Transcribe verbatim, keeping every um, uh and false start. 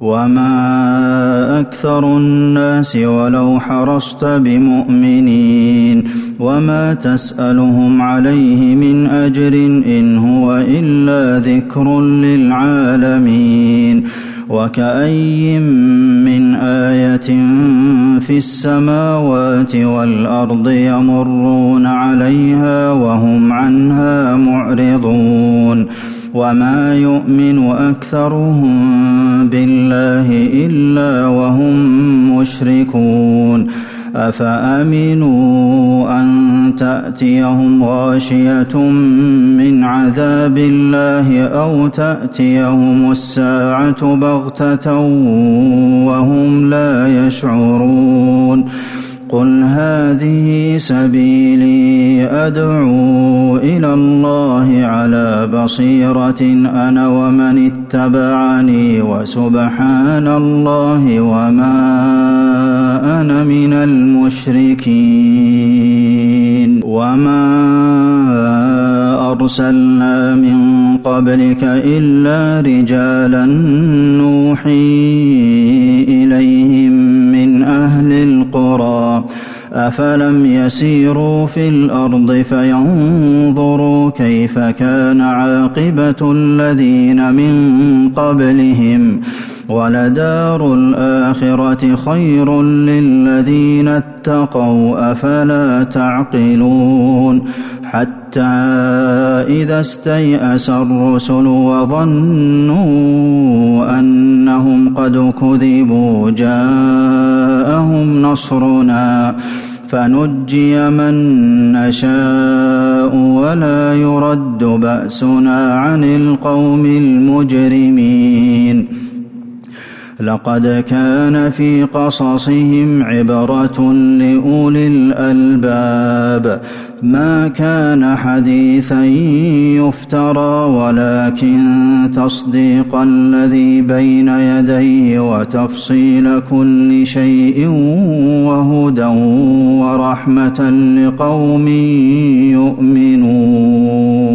وما أكثر الناس ولو حرصت بمؤمنين وما تسألهم عليه من أجر إن هو إلا ذكر للعالمين وكأي من آية في السماوات والأرض يمرون عليها وهم عنها معرضون وما يؤمن أكثرهم بالله إلا وهم مشركون أفأمنوا أن تأتيهم غاشية من عذاب الله أو تأتيهم الساعة بغتة وهم لا يشعرون قل هذه سبيلي أدعو إلى الله على بصيرة أنا ومن اتبعني وسبحان الله وما أنا من المشركين وما أرسلنا من قبلك إلا رجالا نوحي إليهم من أهل القرى أفلم يسيروا في الأرض فينظروا كيف كان عاقبة الذين من قبلهم ولدار الآخرة خير للذين اتقوا أفلا تعقلون حتى إذا استيأس الرسل وظنوا أنهم قد كذبوا جاءهم نصرنا فنجي من نشاء ولا يرد بأسنا عن القوم المجرمين لقد كان في قصصهم عبرة لأولي الألباب ما كان حديثا يفترى ولكن تصديق الذي بين يديه وتفصيل كل شيء وهدى ورحمة لقوم يؤمنون